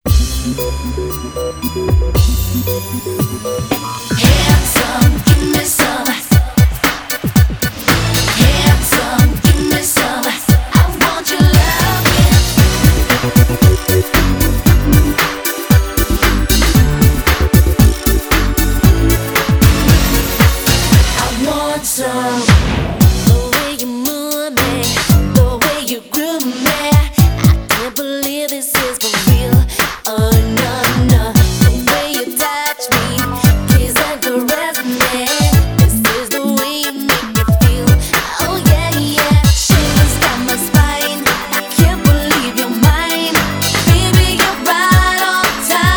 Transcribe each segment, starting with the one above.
Handsome, give me some. Handsome, give me some. I want your loving. I want some. The way you move me, the way you groove me, I can't believe this is for real. Oh no, no. The way you touch me, please and caress me. This is the way you make me feel. Oh yeah, yeah. Shivers down my spine. I can't believe you're mine. Baby, you're right on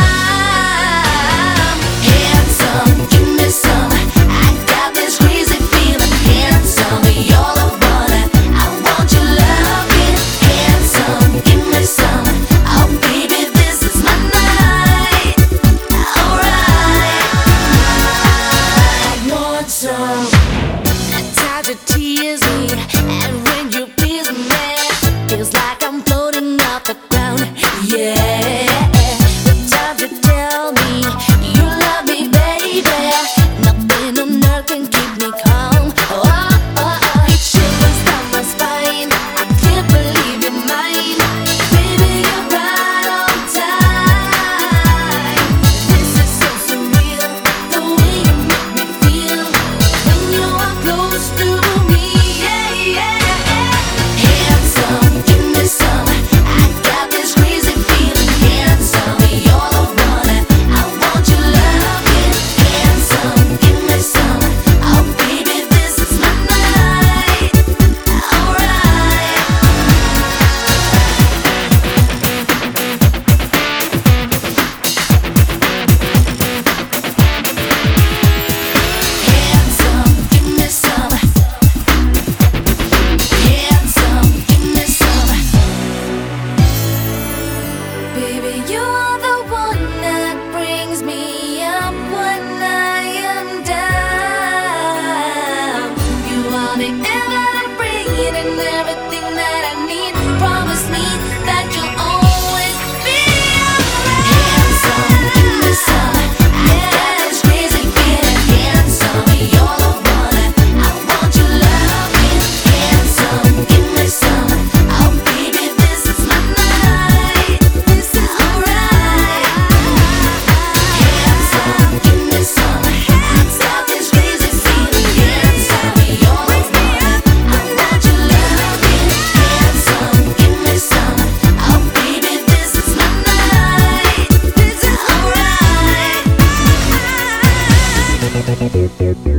time. Handsome, give me some. I got this crazy feeling. Handsome, you're the one. I want your loving. Handsome, give me some. Oh baby, this is my night. Alright, I want some. Time to tease me, and when you please me, feels like I'm floating off the ground. Yeah, the time to tell me you love me, baby. Nothing on earth can keep me calm. Oh, oh, oh. It shivers down my spine. I can't believe you're mine. Baby, you're right on time. This is so surreal, the way you make me feel when you are close to me. Yeah, yeah, yeah. Handsome, give me some. I got this crazy feeling. Handsome, you're the one. I want your loving. Handsome, give me some. Oh baby, this is my night. Alright. Handsome, give me some. Handsome, give me some. Baby, you're the one that brings me up when I am down. You are the air that I breathe and everything that I need. Promise me that you'll always be around. Handsome, give me some. I got this crazy feeling. Handsome, you're the one. I want your loving. Handsome, give me some. Oh baby, this is my night. This is alright. Handsome, give me some. I got this crazy feeling. Handsome, you're the one. I want your loving. Handsome, give me some. Oh baby, this is my night. This is alright.